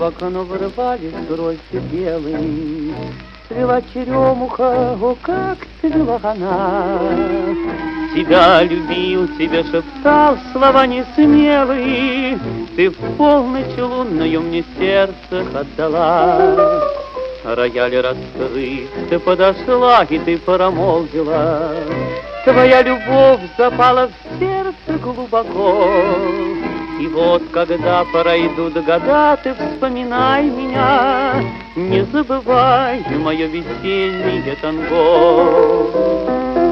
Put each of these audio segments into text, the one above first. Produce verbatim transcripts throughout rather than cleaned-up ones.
в окно вырывались грозди белые. Цвела черемуха, о, как цвела она. Тебя любил, тебе шептал слова несмелые. Ты в полночь лунную мне сердце отдала. Рояль раскрыт, ты подошла и ты промолвила. Твоя любовь запала в сердце глубоко. И вот, когда пройдут года, ты вспоминай меня, не забывай мое весеннее танго.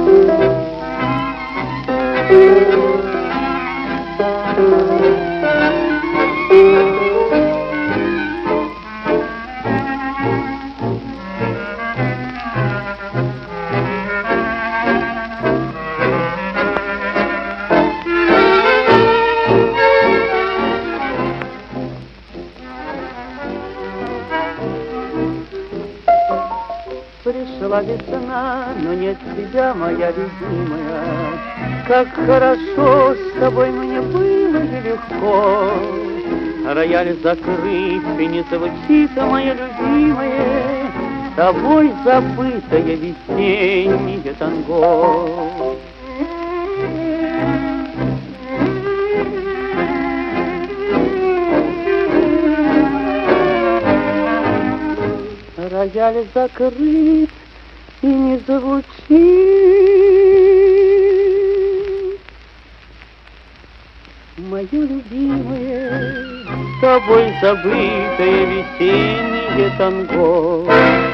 Пришла весна, но нет тебя, моя любимая. Как хорошо с тобой мне было и легко. Рояль закрыт, и не звучит, моя любимая, с тобой забытое весеннее танго. Рояль закрыт и не звучит, мое любимое, с тобой забытое весеннее танго.